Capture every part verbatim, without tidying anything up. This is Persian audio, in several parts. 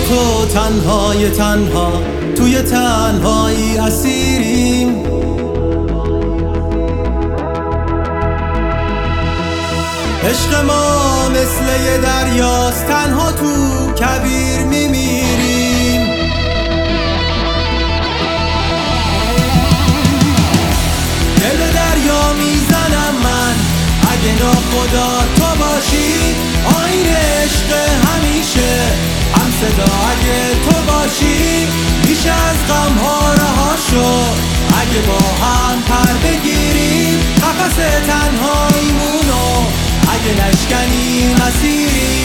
تو تنهای تنها توی تنهایی اسیریم. عشق ما مثل یه دریاست، تنها تو کبیر میمیریم. دل دریا میزنم من اگه ناخدا تو باشی. آین عشق همیشه هم صدا اگه تو باشی. میشه از غمها رها شو اگه با هم پر بگیریم. قفس تنهاییمونو اگه نشکنی مسیری.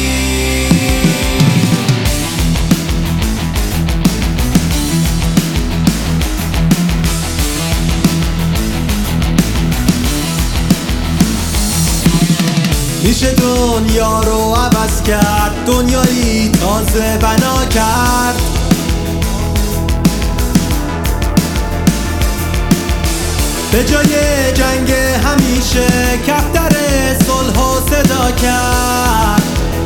میشه دنیا رو عوض کرد، دنیایی تازه بنا کرد. به جای جنگ همیشه کفتر صلح و صدا کرد.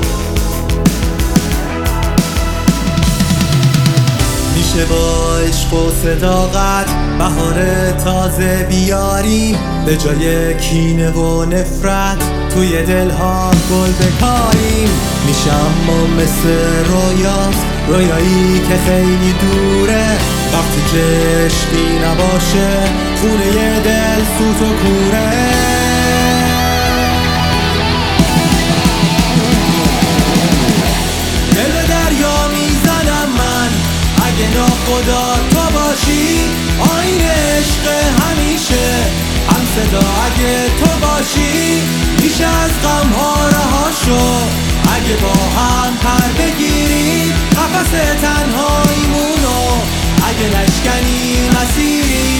میشه با عشق و صداقت بهار تازه بیاریم. به جای کینه و نفرت توی دلها گل بکاریم. میشه اما مثل رویاست، رویایی که خیلی دوره. وقتی که عشقی نباشه خونه دل سوت و کوره. دل دریا میزنم من اگه ناخدا تو باشی. آین عشق همیشه هم صدا اگه تو باشی. میشه از غمها رها شو اگه با هم پر بگیریم. قفس تنهاییمونو اگه نشکنی مسیری.